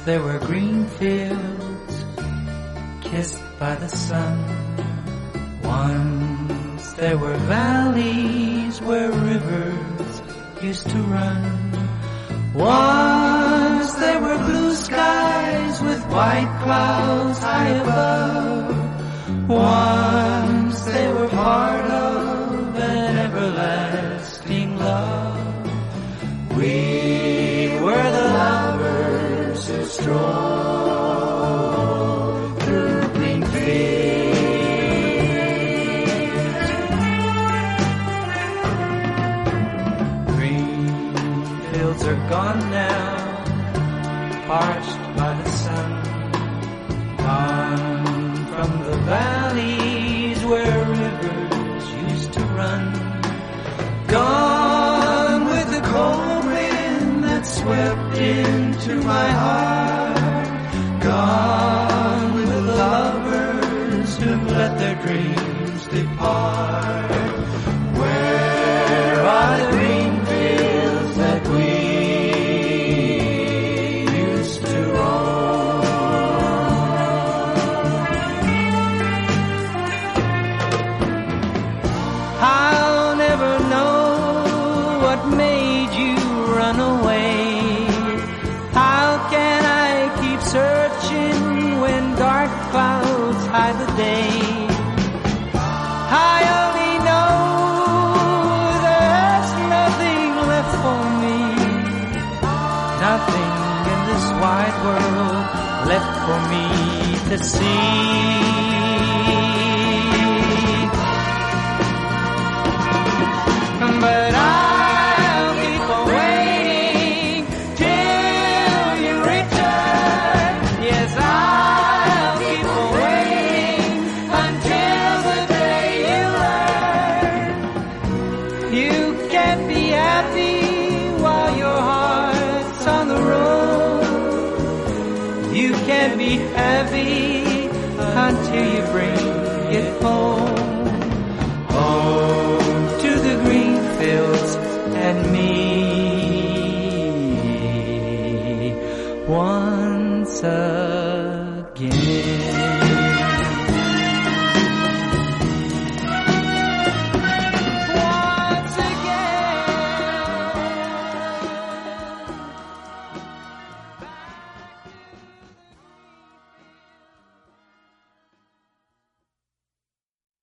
there were green fields kissed by the sun. Once there were valleys where rivers used to run. Once there were blue skies with white clouds high above. Once they were part of an everlasting love. We were the lovers who strolled through green fields. Green fields are gone now, parched by the sun. Gone from the valleys where rivers used to run. Gone with the cold wind that swept into my heart. Gone with the lovers who let their dreams depart. Where are the green fields that we used to roam? I'll never know what made you run away. How can I keep searching when dark clouds hide the day? I only know there's nothing left for me. Nothing in this wide world left for me to see. But I'll keep on waiting till you return. Yes, I'll keep on waiting until the day you learn. You can't be happy while your heart's on the road. You can't be happy until you bring it home. Home to the green fields and me. Once